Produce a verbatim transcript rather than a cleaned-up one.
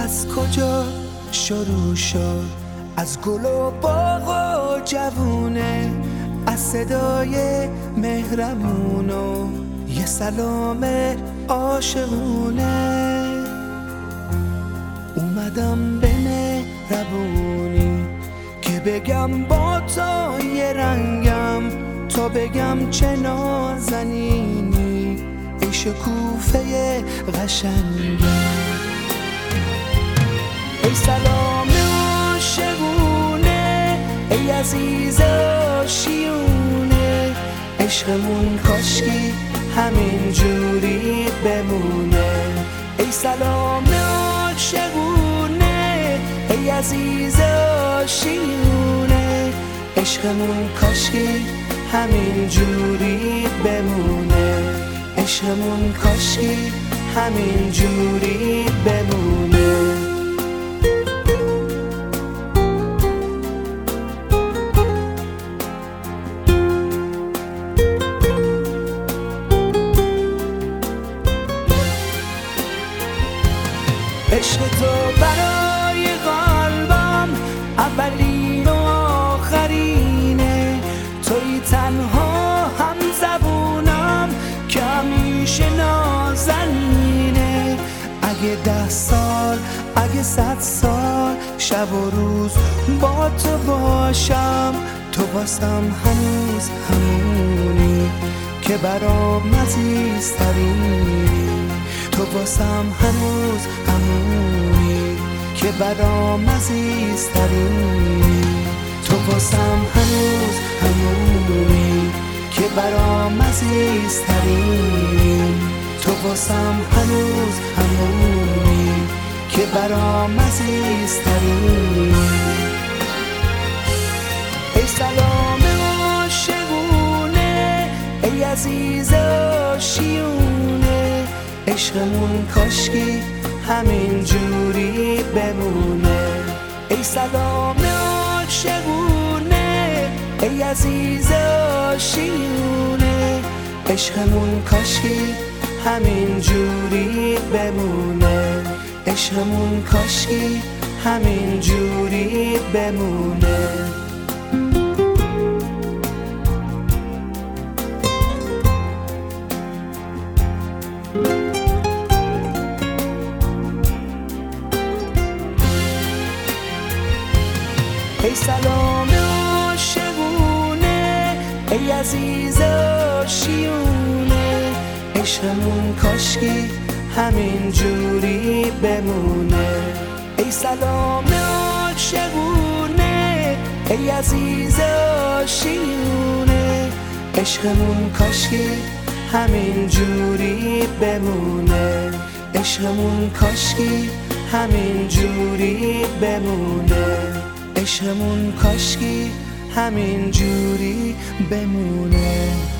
از کجا شروع شد؟ از گل و باغ و جوونه، از صدای مهرمون و یه سلام عاشقونه. اومدم به مهربونی که بگم با تو یه رنگم، تا بگم چه نازنینی ای شکوفه قشنگم. ای سلام عاشقونه، ای عزیز آشیونه، عشقمون کاشکی همین جوری بمونه. ای سلام عاشقونه، ای عزیز آشیونه، عشقمون کاشکی همین جوری بمونه. عشقمون کاشکی همین جوری بمونه. عشق تو برای قلبم اولین و آخرینه، توی تنها هم زبونم که همیشه نازنینه. اگه ده سال اگه صد سال شب و روز با تو باشم، تو واسم هنوز همونی که برام عزیزترینی. تو واسم هنوز همونی که برام عزیزترینی. تو واسم هنوز همونی که برام عزیزترینی. تو واسم هنوز همونی که برام عزیزترینی. ای سلام عاشقونه، ای عزیز آشیونه، عشقمون کاشکی همین جوری بمونه. ای سلام عاشقونه، ای عزیز آشیونه، عشقمون کاشکی همین جوری بمونه. عشقمون کاشکی همین جوری بمونه. ای سلام عاشقونه، ای عزیز آشیونه، عشقمون کاشکی همین جوری بمونه. ای سلام عاشقونه، ای عزیز آشیونه، عشقمون کاشکی همین جوری بمونه. عشقمون کاشکی همین جوری بمونه. عشقمون کاشکی همین جوری بمونه.